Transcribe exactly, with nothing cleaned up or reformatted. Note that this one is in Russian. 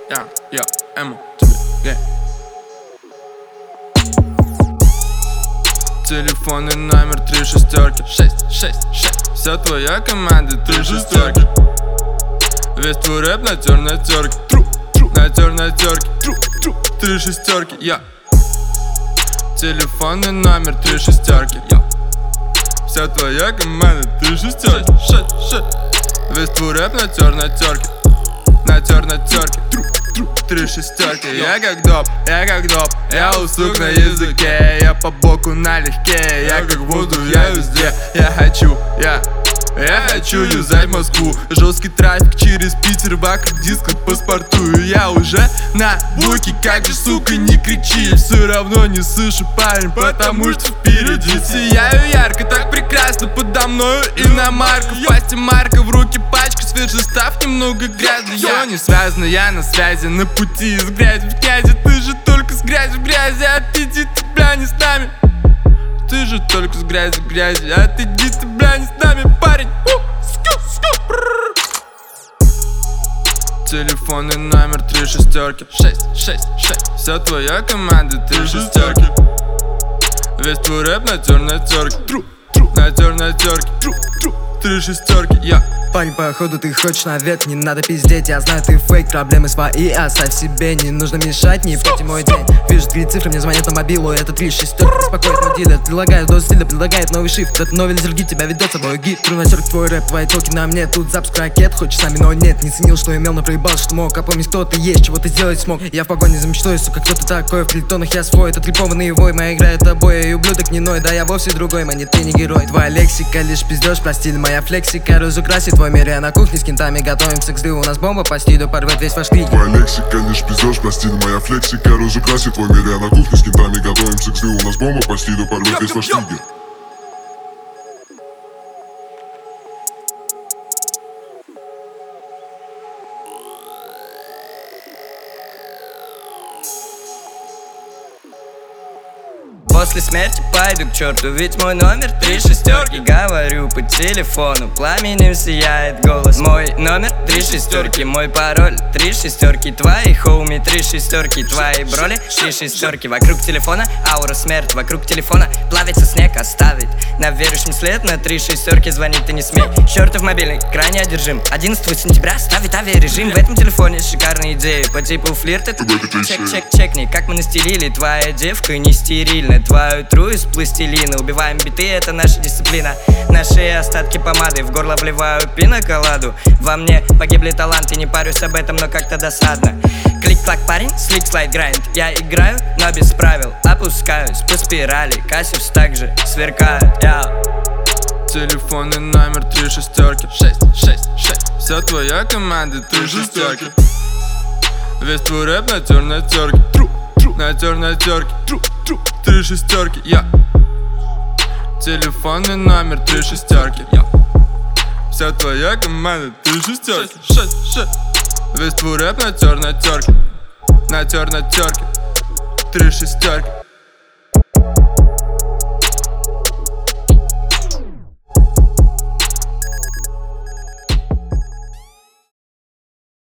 Я, я, эмо, тебе, ге. Телефонный номер три шестерки. Шесть, шесть, шесть. Вся твоя команда три шестерки. Весь твой рэп натер на терке. Тру, тру, натер на терке. Тру, тру, три шестерки. Я. Телефонный номер три шестерки. Я. Вся твоя команда три шестерки. Шесть, шесть. Весь твой рэп натер на терке. Натер на терке. Тру, тру, три шестерки. Я как доп, я как доп. Я у сук на языке. Я по боку налегке. Я как воздух, я везде. Я хочу, я Я хочу юзать Москву. Жесткий трафик через Питер, вокруг дисков паспортую. Я уже на буке, как же, сука, не кричи. Все равно не слышу, парень, потому что впереди сияю ярко, так прекрасно подо мною иномарка. В пасти марка, в руки пачка, свежий став, немного грязный. Все не связано, я на связи, на пути из грязи в князи. Ты же только с грязи в грязи, отойди ты, бля, не с нами. Ты же только с грязи в грязи, отойди ты, бля, не с нами, парень. Телефонный номер три шестерки. Шесть, шесть, шесть. Вся твоя команда три шестерки. Весь твой рэп натер на терке. Тру, тру, натер на терке. Тру, тру, три шестерки. Я. Парень, походу ты хочешь наверх, не надо пиздеть. Я знаю, ты фейк, проблемы свои оставь себе. Не нужно мешать, не пути мой день. Вижу три цифры, мне звонят на мобилу. Это три шестерки, беспокоит мой дилер. Предлагает дозу стиля, предлагает новый шифт. Этот новый лизер тебя ведет с собой гид. Тру на терк, твой рэп, твои толки на мне. Тут запуск ракет, хочешь сами, но нет. Не ценил, что имел, но проебал, что мог. А помнить, кто ты есть, чего ты сделать смог. Я в погоне за мечтой, сука, кто ты такой. В притонах я свой, это трипованный вой. Моя игра это бой, и ублюдок не ной. Да я вовсе другой, мани, ты не герой. Твоя лексика лишь пиздёж, про стиль. Моя флексика разукрасит твой мир. Я на кухне с кентами готовим секс, у нас бомба по стилю порвет весь ваш штык. Твоя лексика лишь пиздёж, про стиль. Моя флексика разукрасит твой мир. Я на кухне с кентами готовим секс, у нас бомба по стилю порвет весь ваш штык. После смерти пойду к черту, ведь мой номер три шестерки. Говорю по телефону, пламенем сияет голос. Мой номер три шестерки, мой пароль три шестерки. Твои хоуми три шестерки, твои броли три шестерки. Вокруг телефона аура смерть, вокруг телефона плавится снег, оставить на верующем след. На три шестерки звонить ты не смей. Чертов мобильный, крайне одержим. Одиннадцатого сентября ставит авиарежим. В этом телефоне шикарные идеи по типу флирта. Чек, чек, чекни, как мы настелили. Твоя девка не стерильна. Твою тру из пластилина. Убиваем биты, это наша дисциплина. Наши остатки помады в горло вливаю пиноколаду. Во мне погибли таланты, не парюсь об этом, но как-то досадно. Клик-клак, парень, слик, слайд, грайнд. Я играю, но без правил. Опускаюсь по спирали, Кассиус также сверкает. Я. Телефонный номер три шестерки. Шесть, шесть, шесть. Вся твоя команда три шестерки. Весь твой рэп натер на терке. Тру, тру, натер на терке. Тру, тру, три шестерки. Я. Телефонный номер три шестерки. Я. Вся твоя команда три шестерки. Шесть, шесть. Весь твой рэп натер на терке. Натер на терке. Три шестерки.